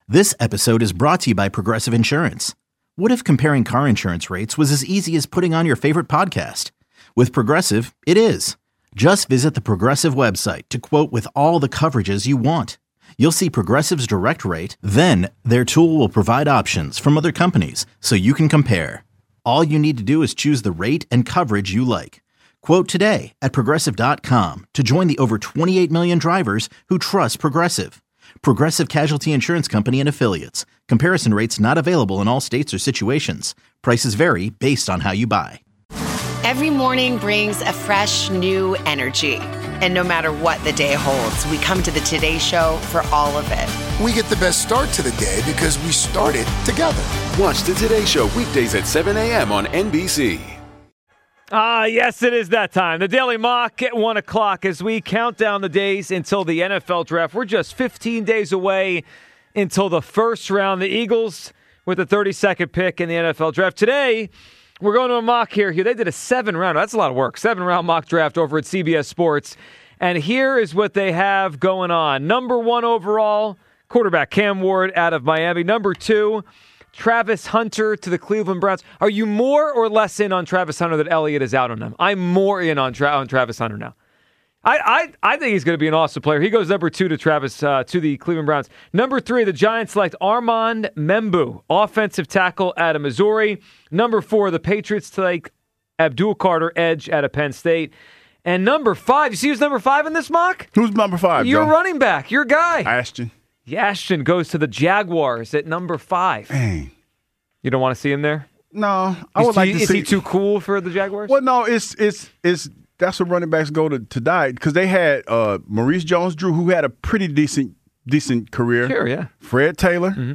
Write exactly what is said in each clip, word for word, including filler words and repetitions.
This episode is brought to you by Progressive Insurance. What if comparing car insurance rates was as easy as putting on your favorite podcast? With Progressive, it is. Just visit the Progressive website to quote with all the coverages you want. You'll see Progressive's direct rate, then their tool will provide options from other companies so you can compare. All you need to do is choose the rate and coverage you like. Quote today at progressive dot com to join the over twenty-eight million drivers who trust Progressive. Progressive Casualty Insurance Company and Affiliates. Comparison rates not available in all states or situations. Prices vary based on how you buy. Every morning brings a fresh, new energy. And no matter what the day holds, we come to the Today Show for all of it. We get the best start to the day because we started together. Watch the Today Show weekdays at seven a.m. on N B C. Ah, yes, it is that time. The Daily Mock at one o'clock as we count down the days until the N F L draft. We're just fifteen days away until the first round. The Eagles with the thirty-second pick in the N F L draft. Today, we're going to a mock here. They did a seven-round. That's a lot of work. Seven-round mock draft over at C B S Sports. And here is what they have going on. Number one overall, quarterback Cam Ward out of Miami. Number two, Travis Hunter to the Cleveland Browns. Are you more or less in on Travis Hunter that Elliott is out on him? I'm more in on, Tra- on Travis Hunter now. I, I I think he's going to be an awesome player. He goes number two to Travis uh, to the Cleveland Browns. Number three, the Giants select Armand Membu, offensive tackle out of Missouri. Number four, the Patriots select Abdul Carter, edge out of Penn State. And number five, you see who's number five in this mock? Who's number five, Your Joe? running back, your guy. Ashton. Ashton goes to the Jaguars at number five. Dang. You don't want to see him there? No, I is would like he, to is see. Is he too cool for the Jaguars? Well, no, it's it's it's that's what running backs go to, to die because they had uh, Maurice Jones-Drew, who had a pretty decent decent career. Sure, yeah. Fred Taylor. Mm-hmm.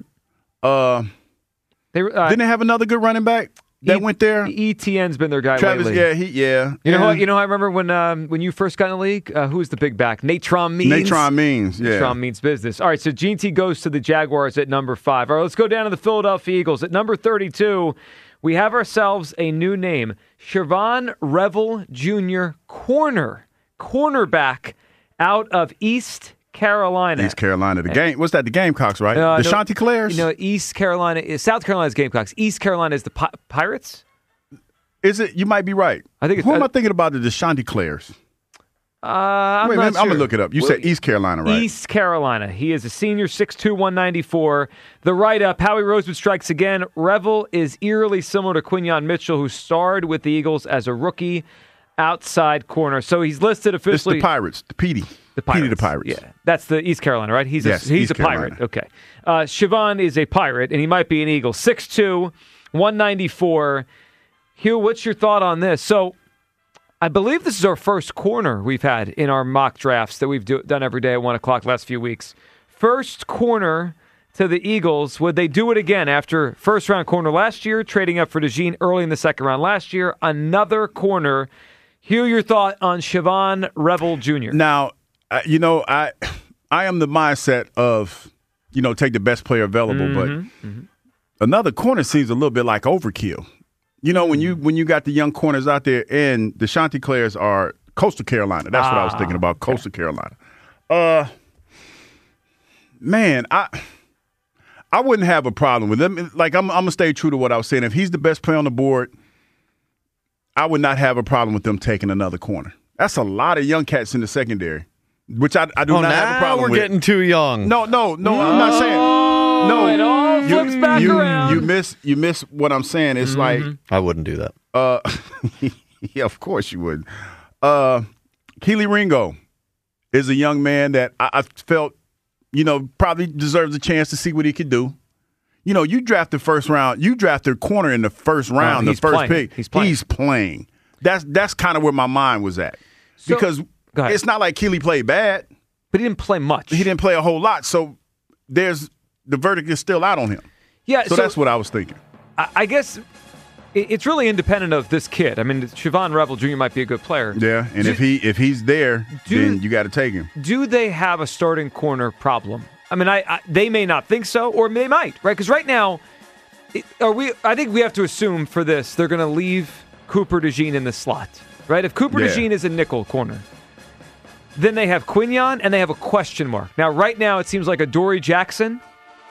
Uh, they uh, didn't they have another good running back that e- went there? E T N's been their guy Travis, lately. yeah, he, yeah. You know, yeah. how, you know. I remember when um, when you first got in the league. Uh, who was the big back? Natron Means. Natron Means, yeah. Natron Means business. All right, so Gene T goes to the Jaguars at number five. All right, let's go down to the Philadelphia Eagles at number thirty-two. We have ourselves a new name, Shavon Revel Junior Corner, cornerback out of East Carolina. East Carolina, the game. What's that? The Gamecocks, right? Uh, the no, Chanticleers. You know, East Carolina is South Carolina's Gamecocks. East Carolina is the Pi- Pirates. Is it? You might be right. I think. It's, Who am I, I thinking about? The Chanticleers. Uh, I'm Wait, not man, sure. I'm gonna look it up. You well, said East Carolina, right? East Carolina. He is a senior, six two, one ninety-four. The write-up, Howie Rosewood strikes again. Revel is eerily similar to Quinyon Mitchell, who starred with the Eagles as a rookie outside corner. So he's listed officially. It's the Pirates, the Petey. The Pirates. Petey the Pirates. Yeah, that's the East Carolina, right? He's yes, a, he's East a Carolina. pirate. Okay. Uh, Shavon is a pirate, and he might be an Eagle. six two, one ninety-four. Hugh, what's your thought on this? So I believe this is our first corner we've had in our mock drafts that we've do, done every day at one o'clock the last few weeks. First corner to the Eagles. Would they do it again after first-round corner last year, trading up for DeJean early in the second round last year? Another corner. Hugh, your thought on Shavon Revel Junior Now, uh, you know, I I am the mindset of, you know, take the best player available, Mm-hmm, but mm-hmm. another corner seems a little bit like overkill. You know, when you when you got the young corners out there, and the Chanticleers are Coastal Carolina. That's ah, what I was thinking about, Coastal okay. Carolina. Uh, man, I I wouldn't have a problem with them. Like, I'm, I'm going to stay true to what I was saying. If he's the best player on the board, I would not have a problem with them taking another corner. That's a lot of young cats in the secondary, which I, I do oh, not now have a problem we're with. We're getting too young. No, no, no, no, I'm not saying. No, it all flips you, back you, around. You miss, you miss what I'm saying. It's mm-hmm. like I wouldn't do that. Uh, yeah, of course you would. Uh, Keely Ringo is a young man that I, I felt, you know, probably deserves a chance to see what he could do. You know, you draft the first round. You draft their corner in the first round, uh, the first playing. pick. He's playing. He's playing. That's that's kind of where my mind was at. So, because it's not like Keely played bad. But he didn't play much. He didn't play a whole lot. So there's the verdict is still out on him. Yeah. So, so that's what I was thinking. I, I guess it's really independent of this kid. I mean, Shavon Revel Junior might be a good player. Yeah, and do, if he if he's there, do, then you got to take him. Do they have a starting corner problem? I mean, I, I they may not think so, or they might, right? Because right now, it, are we? I think we have to assume for this they're going to leave Cooper DeJean in the slot, right? If Cooper yeah. DeJean is a nickel corner, then they have Quinyon and they have a question mark. Now, right now, it seems like Adoree Jackson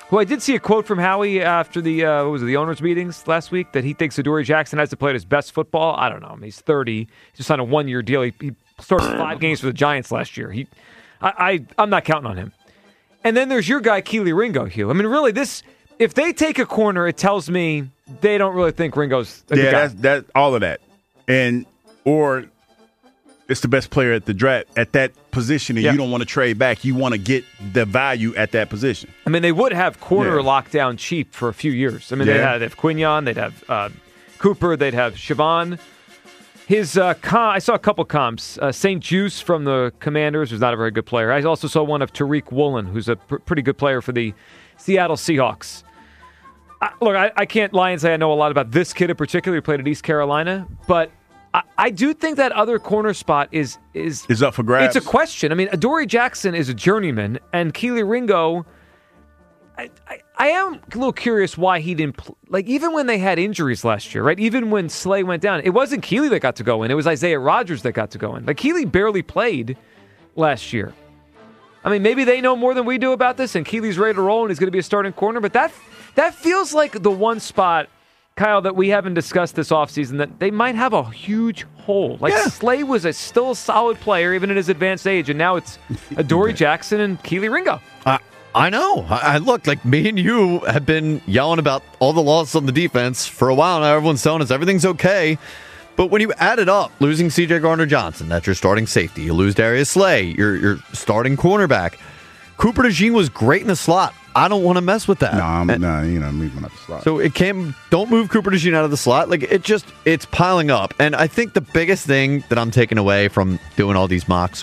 Well, I did see a quote from Howie after the uh, what was it, the owners' meetings last week that he thinks Adoree Jackson has to play his best football. I don't know. I mean, he's thirty. He's just on a one-year deal. He, he started five games for the Giants last year. He, I, I, I'm not counting on him. And then there's your guy, Kelee Ringo, Hugh. I mean, really, this if they take a corner, it tells me they don't really think Ringo's a yeah, good guy. that's that all of that, and or. It's the best player at the draft at that position, and yeah. you don't want to trade back. You want to get the value at that position. I mean, they would have corner yeah. locked down cheap for a few years. I mean, yeah. they'd have, they'd have Quignon, they'd have uh, Cooper, they'd have Siobhan. His uh, com- I saw a couple comps. Uh, Saint Juice from the Commanders, who's not a very good player. I also saw one of Tariq Woolen, who's a pr- pretty good player for the Seattle Seahawks. I, look, I, I can't lie and say I know a lot about this kid in particular who played at East Carolina, but I, I do think that other corner spot is is is up for grabs. It's a question. I mean, Adoree Jackson is a journeyman, and Kelee Ringo. I, I, I am a little curious why he didn't pl- like even when they had injuries last year, right? Even when Slay went down, it wasn't Kelee that got to go in; it was Isaiah Rodgers that got to go in. Like Kelee barely played last year. I mean, maybe they know more than we do about this, and Keelee's ready to roll, and he's going to be a starting corner. But that that feels like the one spot, Kyle, that we haven't discussed this offseason, that they might have a huge hole. Like, yeah. Slay was a, still a solid player, even in his advanced age, and now it's Adoree Jackson and Kelee Ringo. Uh, I know. I, I look, like, me and you have been yelling about all the losses on the defense for a while now. Everyone's telling us everything's okay. But when you add it up, losing C J Gardner-Johnson, that's your starting safety. You lose Darius Slay, your, your starting cornerback. Cooper DeJean was great in the slot. I don't want to mess with that. No, I'm and, no, you know, I'm moving out the slot. So it came. Don't move Cooper DeJean out of the slot. Like it just, it's piling up. And I think the biggest thing that I'm taking away from doing all these mocks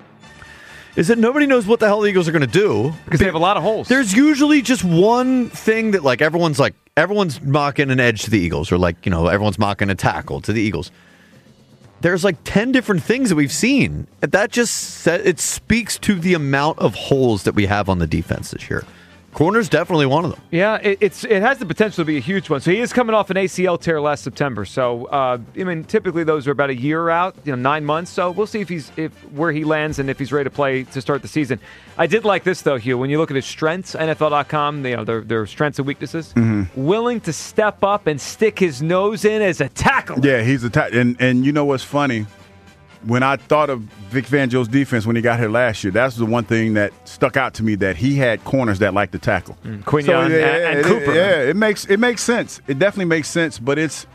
is that nobody knows what the hell the Eagles are going to do because they have a lot of holes. There's usually just one thing that like everyone's like everyone's mocking an edge to the Eagles, or like you know everyone's mocking a tackle to the Eagles. There's like ten different things that we've seen. That just it speaks to the amount of holes that we have on the defense this year. Corner's definitely one of them. Yeah, it, it's it has the potential to be a huge one. So he is coming off an A C L tear last September. So uh, I mean, typically those are about a year out, you know, nine months. So we'll see if he's if where he lands and if he's ready to play to start the season. I did like this though, Hugh. When you look at his strengths, N F L dot com, you know their their strengths and weaknesses. Mm-hmm. Willing to step up and stick his nose in as a tackler. Yeah, he's a tackler. And and you know what's funny? When I thought of Vic Fangio's defense when he got here last year, that's the one thing that stuck out to me, that he had corners that like to tackle. Mm, Quignon so, yeah, and, and it, Cooper. Yeah, it makes it makes sense. It definitely makes sense. But it's,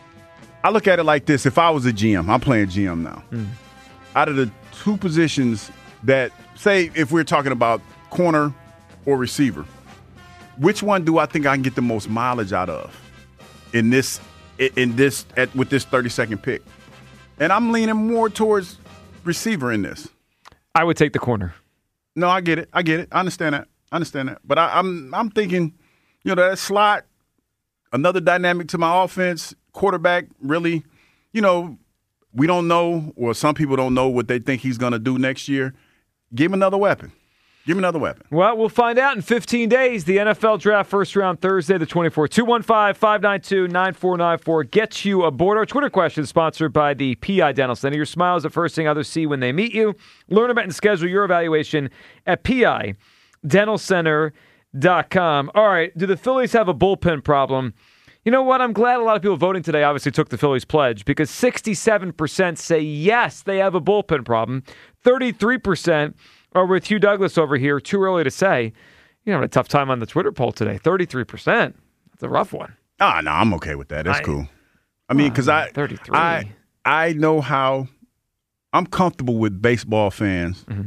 I look at it like this: if I was a G M, I'm playing G M now. Mm. Out of the two positions that, say, if we're talking about corner or receiver, which one do I think I can get the most mileage out of in this in this at, with this thirty second pick? And I'm leaning more towards receiver in this. I would take the corner. No, I get it. I get it. I understand that. I understand that. But I, I'm I'm thinking, you know, that slot, another dynamic to my offense, quarterback, really, you know, we don't know, or some people don't know what they think he's going to do next year. Give him another weapon. Give him another weapon. Well, we'll find out in fifteen days. The N F L Draft first round Thursday, the twenty-fourth. two one five, five nine two, nine four nine four gets you aboard. Our Twitter question is sponsored by the P I Dental Center. Your smile is the first thing others see when they meet you. Learn about and schedule your evaluation at P I dental center dot com. All right, do the Phillies have a bullpen problem? You know what? I'm glad a lot of people voting today obviously took the Phillies pledge, because sixty-seven percent say yes, they have a bullpen problem. thirty-three percent are with Hugh Douglas over here. Too early to say. You're having a tough time on the Twitter poll today. thirty-three percent. That's a rough one. Ah, no, I'm okay with that. That's I, cool. I mean, because I, thirty-three. I I know how I'm comfortable with baseball fans, mm-hmm.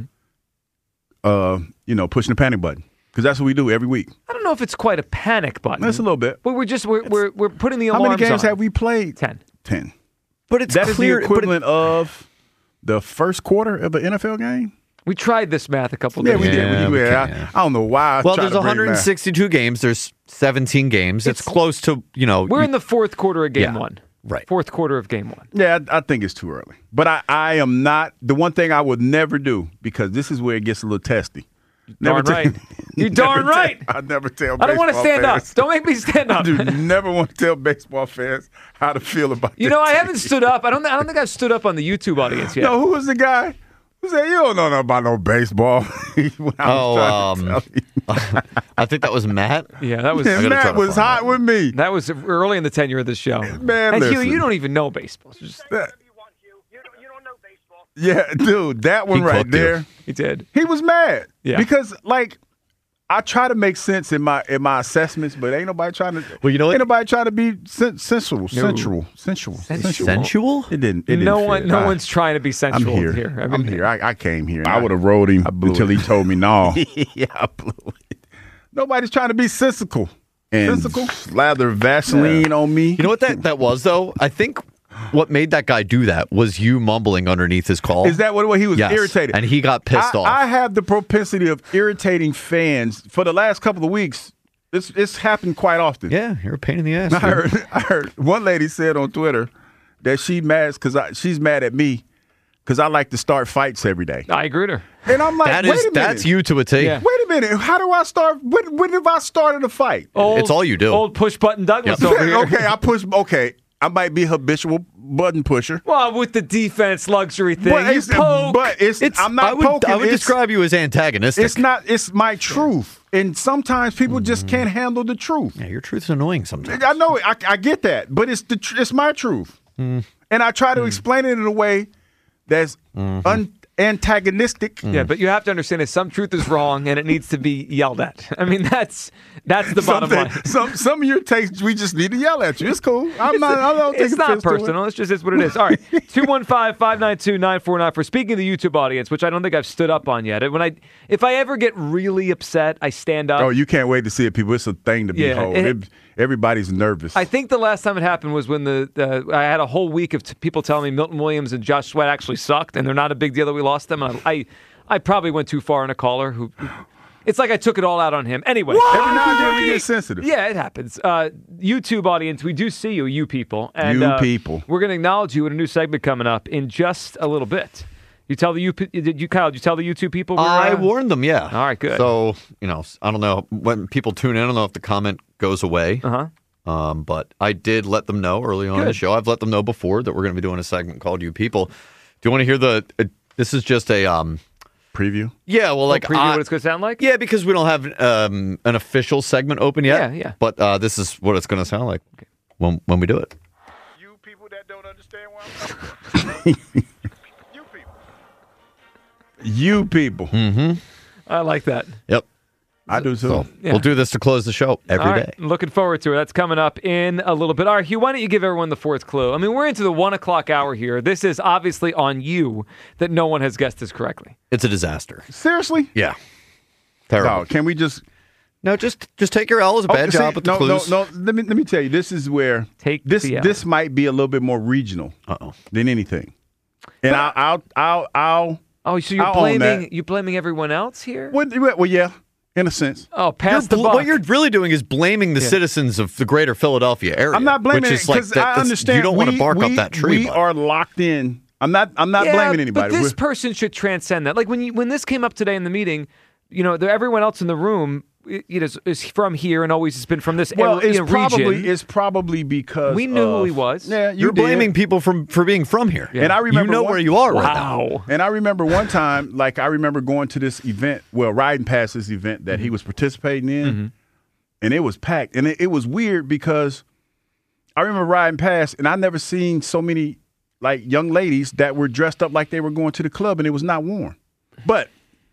uh, you know, pushing the panic button, because that's what we do every week. I don't know if it's quite a panic button. That's a little bit. But we're just we're we're, we're putting the alarms on. How many games on. have we played? Ten. Ten. But it's that clear, is the equivalent it, of the first quarter of an N F L game. We tried this math a couple yeah, days we ago. did. Yeah, we, we yeah, can, yeah. I, I don't know why. I well, there's to one hundred sixty-two games. There's seventeen games. It's, it's close to, you know. We're you, in the fourth quarter of game yeah, one. Right. Fourth quarter of game one. Yeah, I, I think it's too early. But I, I am not. The one thing I would never do, because this is where it gets a little testy. Never darn right. You darn right. I never tell. I don't want to stand fans. up. Don't make me stand up. I do never want to tell baseball fans how to feel about. You know, I haven't stood up. I don't. I don't think I've stood up on the YouTube audience yet. No, who was the guy Who said you don't know nothing about no baseball? When I was Oh, trying um, to tell you. I think that was Matt. Yeah, that was Yeah, gotta try Matt to was find hot that. with me. that was early in the tenure of the show. Man, and Hugh, listen. you don't even know baseball. It's just- That- yeah, dude, that one He right cooked you. there. he did. He was mad. Yeah. Because like I try to make sense in my in my assessments, but ain't nobody trying to Well, you know what? Ain't nobody trying to be sen- sensual, sensual, sensual, sensual. Sensual? It didn't. It didn't No fit. one, no I- one's trying to be I'm sensual here. I I'm mean, here. I, I came here. and I would have rode him I blew until it. he told me no. yeah, I blew it. Nobody's trying to be sensical. And Sensical. slather Vaseline on me. You know what that, that was, though? I think what made that guy do that was you mumbling underneath his call. Is that what, what he was Yes, irritated? and he got pissed I, off. I have the propensity of irritating fans for the last couple of weeks. It's it's happened quite often. Yeah, you're a pain in the ass. I dude. heard, I heard one lady said on Twitter that she mad because she's mad at me because I like to start fights every day. I agree with her. And I'm like, That wait is, a minute. that's you to a T. Yeah. Wait a minute. How do I start? When, when have I started a fight? Old, It's all you do. Old push button Douglas Yep. over here. okay, I push. Okay, I might be a habitual button pusher. Well, with the defense luxury thing, But you it's, poke. but it's, It's, I'm not I would, poking. I would it's, describe you as antagonistic. It's not. It's my truth, and sometimes people just can't handle the truth. Yeah, your truth's annoying sometimes. I know it. I, I get that, but it's the tr- it's my truth, and I try to explain it in a way that's un- antagonistic. Yeah, but you have to understand that some truth is wrong and it needs to be yelled at. I mean, that's that's the bottom Something- line. Some some of your takes, we just need to yell at you. It's cool. I'm not. I don't It's take not offense to it. personal. It's just it's what it is. All right, two one five, five nine two, nine four nine. For speaking of the YouTube audience, which I don't think I've stood up on yet. When I, if I ever get really upset, I stand up. Oh, you can't wait to see it, people. It's a thing to Yeah, behold. it- It- everybody's nervous. I think the last time it happened was when the uh, I had a whole week of t- people telling me Milton Williams and Josh Sweat actually sucked, and they're not a big deal that we lost them. And I, I, I probably went too far in a caller who. It's like I took it all out on him. Anyway, Every now and then we get sensitive. yeah, it happens. Uh, YouTube audience, we do see you, you people, and You uh, people. We're going to acknowledge you in a new segment coming up in just a little bit. You tell the you did you Kyle? Did you tell the YouTube people? We're, I uh, warned them, yeah. All right, good. So, you know, I don't know when people tune in, I don't know if the comment goes away. Uh huh. Um, but I did let them know early on in the Good. show. I've let them know before that we're going to be doing a segment called You People. Do you want to hear the uh, this is just a um Preview. yeah, well like Preview I- what it's going to sound like. yeah, because we don't have um an official segment open yet. Yeah, yeah. But uh, this is what it's going to sound like when when we do it. You people that don't understand where I'm coming from. You people. You people. I like that. Yep. I do too. So Yeah. we'll do this to close the show every All day. right, looking forward to it. That's coming up in a little bit. All right, Hugh, why don't you give everyone the fourth clue? I mean, we're into the one o'clock hour here. This is obviously on you that no one has guessed this correctly. It's a disaster. Seriously? Yeah. Terrible. No, can we just No, just just take your L as a bad Oh, see, job with the no, clues. No, no, Let me let me tell you. This is where Take this the L. this might be a little bit more regional Uh-oh. than anything. And I'll I'll I'll I'll Oh, so you're I'll own blaming that. you blaming everyone else here? well, well yeah, in a sense. Oh, You're pass the bl- buck. what you're really doing is blaming the citizens of the greater Philadelphia area. I'm not blaming which it is like because that- I that's- understand you don't want to we- bark we, up that tree. We bud. are locked in. I'm not I'm not yeah, blaming anybody. But this We're- person should transcend that. Like when you, when this came up today in the meeting, you know, the, everyone else in the room i- you know, is, is from here and always has been from this well, area, it's you know, probably region. it's probably because We knew who of- he was. Yeah, you You're did. blaming people from for being from here. And I remember you know one- where you are right now. Wow. And I remember one time, like I remember going to this event, well, riding past this event that Mm-hmm. he was participating in, and it was packed. And it, it was weird because I remember riding past, and I never seen so many like young ladies that were dressed up like they were going to the club, and it was not worn. But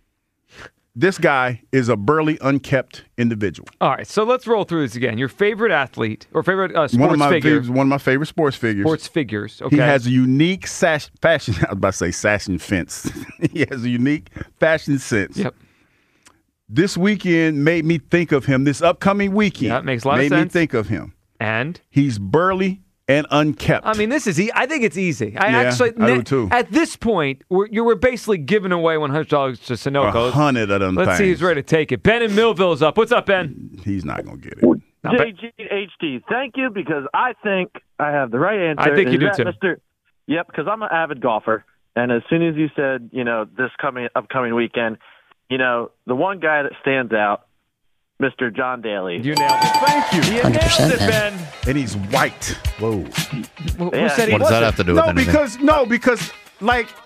this guy is a burly, unkept individual. All right, so let's roll through this again. Your favorite athlete or favorite uh, sports One of my figure? fav- one of my favorite sports figures. Sports figures. Okay. He has a unique sash, fashion. I was about to say fashion fence. He has a unique fashion sense. Yep. This weekend made me think of him. This upcoming weekend Yeah, it makes a lot of made sense. me think of him. And He's burly and unkept. I mean, this is. E- I think it's easy. I Yeah, actually, I do too. At this point, we're, you were basically giving away one hundred dollars to a Sunoco. hundred of them Let's things. see who's ready to take it. Ben in Millville's up. What's up, Ben? He's not gonna get it. Not J G H D, thank you, because I think I have the right answer. I think you Is do that too. Mister Yep, because I'm an avid golfer, and as soon as you said, you know, this coming upcoming weekend, you know, the one guy that stands out, Mister John Daly. You nailed it. Thank you. You nailed it, Ben. And he's white. Whoa. Who, who Yeah. said he What does that wasn't? have to do with No, anything? because no, because like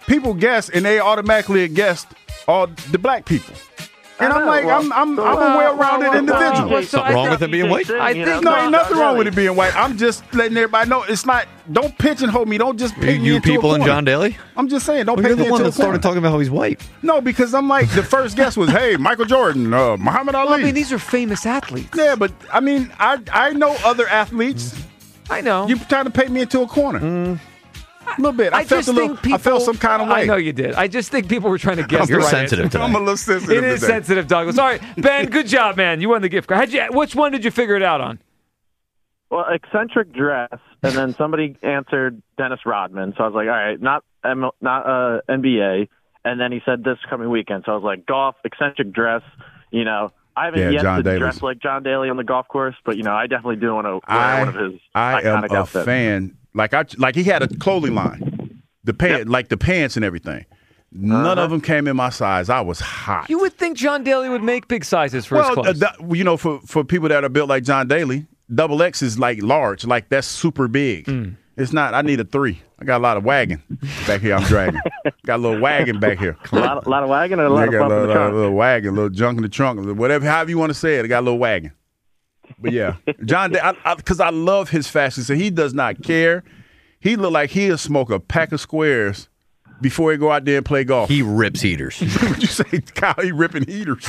people guess and they automatically guessed all the black people. And I'm like, well, I'm I'm, I'm a well-rounded well, individual. well, so Something wrong with him being white? I think No, ain't nothing wrong with it being white. I'm just letting everybody know it's not. Don't pigeonhole me. Don't just pick me You into a people and corner. John Daly? I'm just saying, don't Well, pay you're me the one into that a corner. started talking about how he's white. No, because I'm like the first guess was, hey, Michael Jordan, uh, Muhammad Ali. Well, I mean, these are famous athletes. Yeah, but I mean, I I know other athletes. I know. You trying to paint me into a corner? Mm. A little bit. I, I felt just a little. think people, I felt some kind of way. I know you did. I just think people were trying to guess. You're the right sensitive answer. today. I'm a little sensitive. It is today. sensitive, Douglas. All right, Ben, good job, man. You won the gift card. How'd you, which one did you figure it out on? Well, eccentric dress, and then somebody answered Dennis Rodman. So I was like, all right, not M- not uh, N B A. And then he said this coming weekend. So I was like, golf, eccentric dress. You know, I haven't Yeah, yet John to Daly's. dress like John Daly on the golf course, but you know, I definitely do want to wear I, one of his I am iconic a outfits. fan. Like I like he had a clothing line, the pant, Yep. like the pants and everything. None Uh-huh. of them came in my size. I was hot. You would think John Daly would make big sizes for his well, uh, clothes. that- you know, for for people that are built like John Daly, double X is like large. Like that's super big. Mm. It's not. I need a three. I got a lot of wagon back here. I'm dragging. Got a little wagon back here. A lot, a lot of wagon and a lot I of got bump a in little, the trunk. little wagon, a little junk in the trunk, whatever, however you want to say it. I got a little wagon. But yeah, John, because I, I, 'cause I love his fashion. So he does not care. He look like he'll smoke a pack of squares before he go out there and play golf. He rips heaters. Would you say, Kyle? He ripping heaters.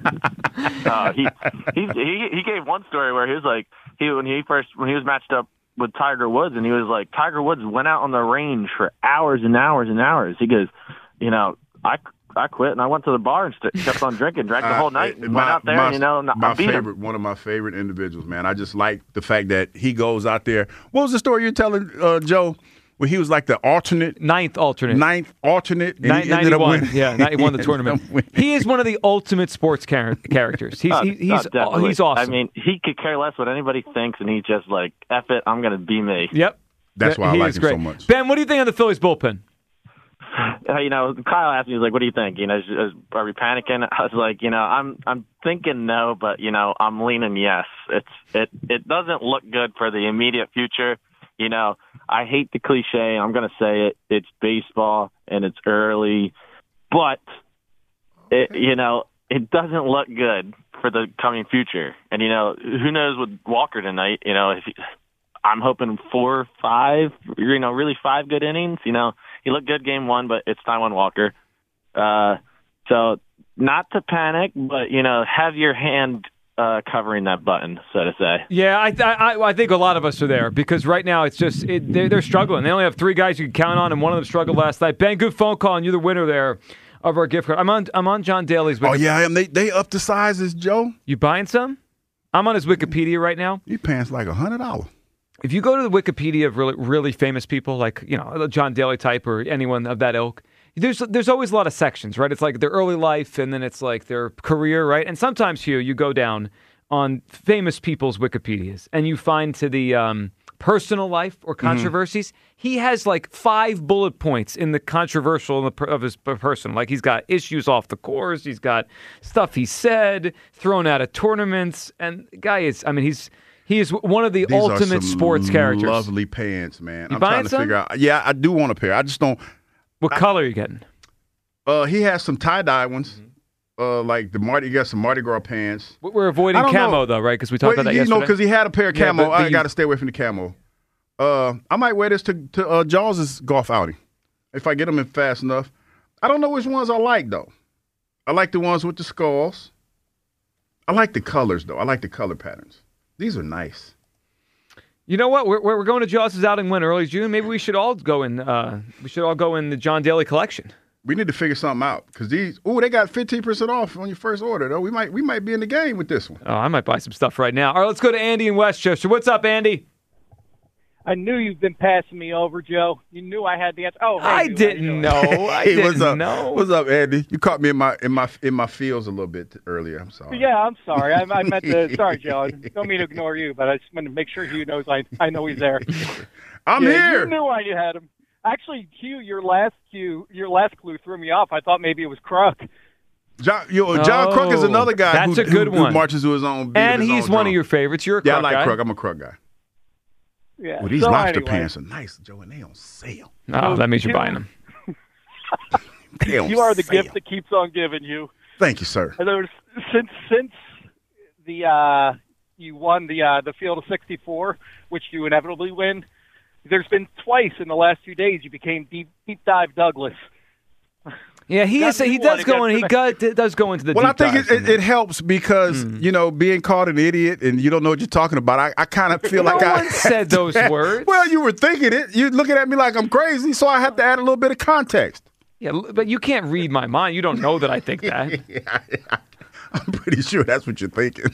Uh, he, he he he gave one story where he was like he when he first when he was matched up with Tiger Woods, and he was like Tiger Woods went out on the range for hours and hours and hours. He goes, you know, I I quit and I went to the bar and st- kept on drinking, drank the whole night, and Uh, my, went out there my, and you know my I beat favorite, him. one of my favorite individuals, man. I just like the fact that he goes out there. What was the story you're telling, uh, Joe? Where he was like the alternate, Ninth alternate. ninth alternate, and Nin- he ended up ninety-one. winning. Yeah, he won the ended tournament. up winning. He is one of the ultimate sports char- characters. He's Oh, he, he's oh, definitely. he's awesome. I mean, he could care less what anybody thinks, and he's just like, F it, I'm going to be me. Yep. That's why I He like is him great. so much. Ben, what do you think of the Phillies bullpen? Uh, you know, Kyle asked me, he's like, what do you think? You know, is, is, are we panicking? I was like, you know, I'm I'm thinking no, but, you know, I'm leaning yes. It's it It doesn't look good for the immediate future. You know, I hate the cliche. I'm going to say it. It's baseball, and it's early. But, it, you know, it doesn't look good for the coming future. And, you know, who knows with Walker tonight, you know, if he, I'm hoping four, five, you know, really five good innings. You know, he looked good game one, but it's Taijuan Walker. Uh, so not to panic, but, you know, have your hand uh, covering that button, so to say. Yeah, I, I I think a lot of us are there because right now it's just it, they're, they're struggling. They only have three guys you can count on, and one of them struggled last night. Ben, good phone call, and you're the winner there of our gift card. I'm on I'm on John Daly's. Oh Wiki- yeah, I am. They they up the sizes, Joe. You buying some? I'm on his Wikipedia right now. He pants like a hundred dollars. If you go to the Wikipedia of really really famous people, like you know John Daly type or anyone of that ilk, there's there's always a lot of sections, right? It's like their early life, and then it's like their career, right? And sometimes, Hugh, you go down on famous people's Wikipedias, and you find to the um, personal life or controversies. Mm-hmm. He has like five bullet points in the controversial of his person. Like he's got issues off the course, he's got stuff he said, thrown out of tournaments, and the guy is. I mean, he's. He is one of the These ultimate are some sports characters. Lovely pants, man. You I'm buying trying to some? figure out. Yeah, I do want a pair. I just don't. What I, color are you getting? Uh, he has some tie dye ones. Mm-hmm. Uh, like the Mardi, he got some Mardi Gras pants. We're avoiding camo know. though, right? Because we talked well, about that you yesterday. know, because he had a pair of Yeah, camo. but I the- got to stay away from the camo. Uh, I might wear this to to uh, Jaws' golf outing if I get them in fast enough. I don't know which ones I like though. I like the ones with the skulls. I like the colors though. I like the color patterns. These are nice. You know what? We're we're going to Jaws' outing when early June. Maybe we should all go in. Uh, we should all go in the John Daly collection. We need to figure something out because these. Oh, they got fifteen percent off on your first order though. We might we might be in the game with this one. Oh, I might buy some stuff right now. All right, let's go to Andy in Westchester. What's up, Andy? I knew you've been passing me over, Joe. You knew I had the answer. Oh, hey, I you, didn't know. I hey, didn't what's up? know. What's up, Andy? You caught me in my in my in my feels a little bit earlier. I'm sorry. Yeah, I'm sorry. I, I meant to. Sorry, Joe. I don't mean to ignore you, but I just wanted to make sure Hugh knows I I know he's there. I'm yeah, here. You knew I had him. Actually, Hugh, your last cue, your last clue threw me off. I thought maybe it was Kruk. John, yo, John Oh, Kruk is another guy that's who, a good who, who one. marches to his own beat. And his he's own one drum. of your favorites. You're a Kruk Yeah, I like guy. Kruk. I'm a Kruk guy. Yeah. Well, these so lobster anyway. pants are nice, Joe, and they on sale. Oh, that means you're buying them. You are the gift that keeps on giving you. Thank you, sir. And there's, since since the uh, you won the uh, the field of sixty-four, which you inevitably win, there's been twice in the last few days you became deep deep dive Douglas. Yeah, he is. He does go in. He got, does go into the. Well, deep I think it, it, it helps because mm. you know being called an idiot and you don't know what you're talking about. I, I kind of feel no like I one said those words. Well, you were thinking it. You're looking at me like I'm crazy, so I have to add a little bit of context. Yeah, but you can't read my mind. You don't know that I think that. yeah, I'm pretty sure that's what you're thinking.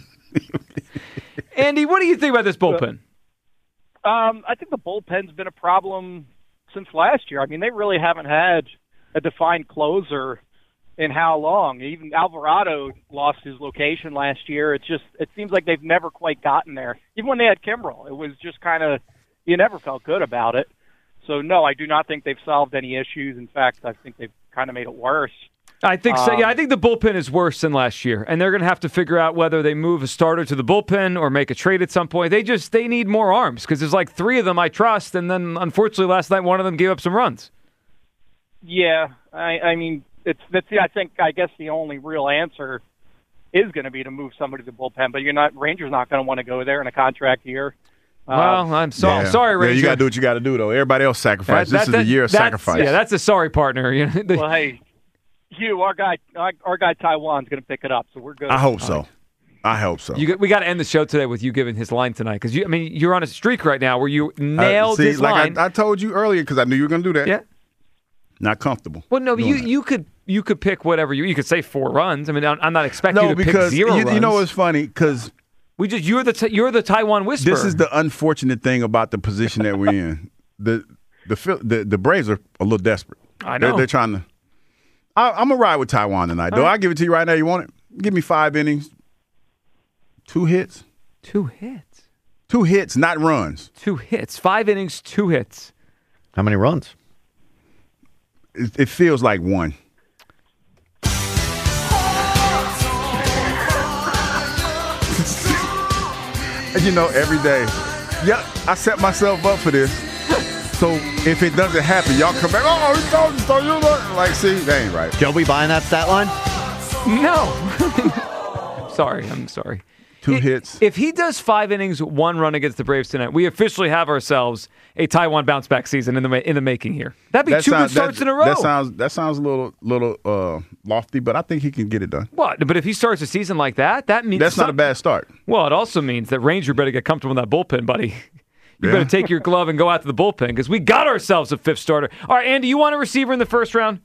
Andy, what do you think about this bullpen? Um, I think the bullpen's been a problem since last year. I mean, they really haven't had a defined closer in how long. Even Alvarado lost his location last year. It's just it seems like they've never quite gotten there. Even when they had Kimbrel, it was just kind of you never felt good about it. So no, I do not think they've solved any issues. In fact, I think they've kind of made it worse. I think so. Um, Yeah, I think the bullpen is worse than last year, and they're going to have to figure out whether they move a starter to the bullpen or make a trade at some point. They just they need more arms because there's like three of them I trust, and then unfortunately last night one of them gave up some runs. Yeah, I, I mean, it's that's I think I guess the only real answer is going to be to move somebody to the bullpen, but you're not Rangers not going to want to go there in a contract year. Well, um, I'm so, yeah. sorry, Ranger. Yeah, you got to do what you got to do, though. Everybody else sacrifice. That, this that, is a year of sacrifice. Yeah, that's a sorry partner. You know, well, hey, you, our guy, our, our guy Taiwan's going to pick it up, so we're good. I hope so. Right. I hope so. You, we got to end the show today with you giving his line tonight because you. I mean, you're on a streak right now where you nailed uh, see, his like line. I, I told you earlier because I knew you were going to do that. Yeah. Not comfortable. Well, no, but you, you could you could pick whatever you you could say four runs. I mean, I'm, I'm not expecting no, you to because pick zero you, runs. you know what's funny because we just you're the you're the Taiwan whisperer. This is the unfortunate thing about the position that we're in. The the the the Braves are a little desperate. I know they're, they're trying to. I, I'm gonna ride with Taiwan tonight. Though right. I give it to you right now. You want it? Give me five innings, two hits, two hits, two hits, not runs. Two hits, five innings, two hits. How many runs? It, it feels like one. And you know, every day, yeah, I set myself up for this. So if it doesn't happen, y'all come back. Oh, he told you so. You look like, see, that ain't right. Joe, we buying that stat line? No. sorry, I'm sorry. Two it, hits. If he does five innings, one run against the Braves tonight, we officially have ourselves a Taiwan bounce back season in the in the making here. That'd be that two sounds, good starts that, in a row. That sounds that sounds a little little uh, lofty, but I think he can get it done. What? But if he starts a season like that, that means that's some, not a bad start. Well, it also means that Ranger better get comfortable in that bullpen, buddy. You yeah. better take your glove and go out to the bullpen because we got ourselves a fifth starter. All right, Andy, you want a receiver in the first round?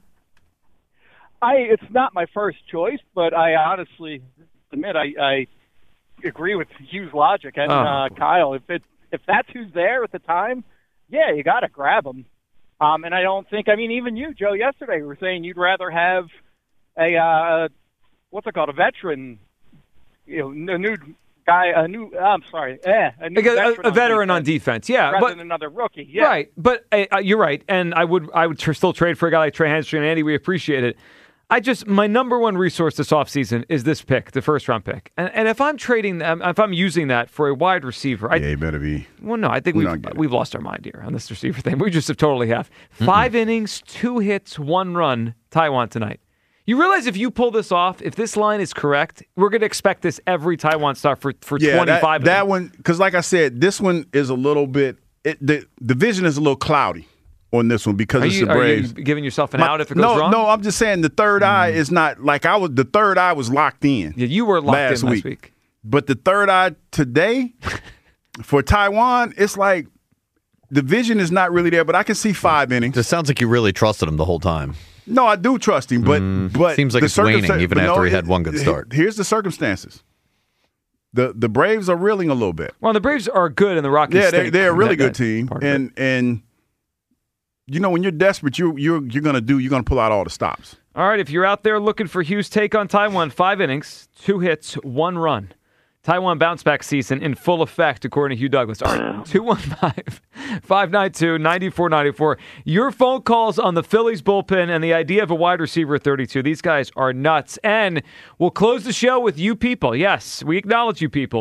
I it's not my first choice, but I honestly admit I. I agree with Hugh's logic and oh. uh, Kyle. If it if that's who's there at the time, yeah, you got to grab him. Um, and I don't think. I mean, even you, Joe, yesterday were saying you'd rather have a uh, what's it called, a veteran, you know, a new guy, a new. I'm sorry, eh, a, new like a, veteran, a veteran on on defense, yeah, rather but than another rookie, yeah, right. But uh, you're right, and I would I would tr- still trade for a guy like Trey Hendrickson and Andy. We appreciate it. I just, my number one resource this offseason is this pick, the first round pick. And, and if I'm trading them, if I'm using that for a wide receiver, I, yeah, you better be. Well, no, I think we we've, we've lost our mind here on this receiver thing. We just have totally have. Five mm-hmm. innings, two hits, one run, Taiwan tonight. You realize if you pull this off, if this line is correct, we're going to expect this every Taiwan start for, for yeah, twenty-five. That, that one, because like I said, this one is a little bit, it, the, the vision is a little cloudy on this one because are it's you, the Braves. Are you giving yourself an My, out if it goes no, wrong? No, I'm just saying the third mm. eye is not like I was. The third eye was locked in. Yeah, you were locked last in last week. week. But the third eye today for Taiwan, it's like the vision is not really there. But I can see five innings. It sounds like you really trusted him the whole time. No, I do trust him, but mm, but seems like the it's waning even after no, he had one good start. Here's the circumstances. The the Braves are reeling a little bit. Well, the Braves are good in the Rockies. Yeah, they, they're a really that, good team, and and. You know, when you're desperate, you you're you're gonna do you're gonna pull out all the stops. All right, if you're out there looking for Hugh's take on Taiwan, five innings, two hits, one run. Taiwan bounce back season in full effect, according to Hugh Douglas. All right, two one five, five nine two, nine four nine four. Your phone calls on the Phillies bullpen and the idea of a wide receiver at thirty-two. These guys are nuts. And we'll close the show with you people. Yes, we acknowledge you people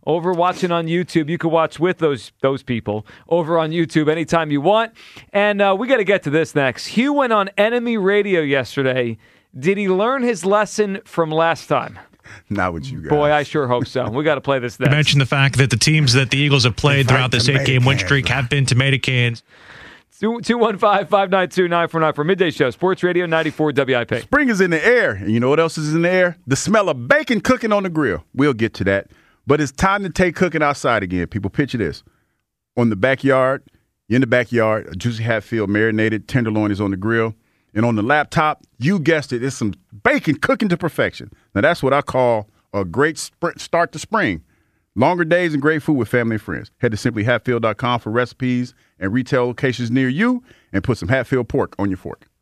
over watching on YouTube. You can watch with those those people over on YouTube anytime you want. And uh, we got to get to this next. Hugh went on Enemy Radio yesterday. Did he learn his lesson from last time? Not with you guys. Boy, I sure hope so. We got to play this next. You mentioned the fact that the teams that the Eagles have played throughout this eight-game win streak have been tomato cans. two one five, five nine two, nine four nine for Midday Show. Sports Radio ninety-four W I P. Spring is in the air. And you know what else is in the air? The smell of bacon cooking on the grill. We'll get to that. But it's time to take cooking outside again. People, picture this. On the backyard, you're in the backyard, a juicy Hatfield marinated tenderloin is on the grill. And on the laptop, you guessed it, it's some bacon cooking to perfection. Now, that's what I call a great sp- start to spring. Longer days and great food with family and friends. Head to simply hatfield dot com for recipes and retail locations near you and put some Hatfield pork on your fork.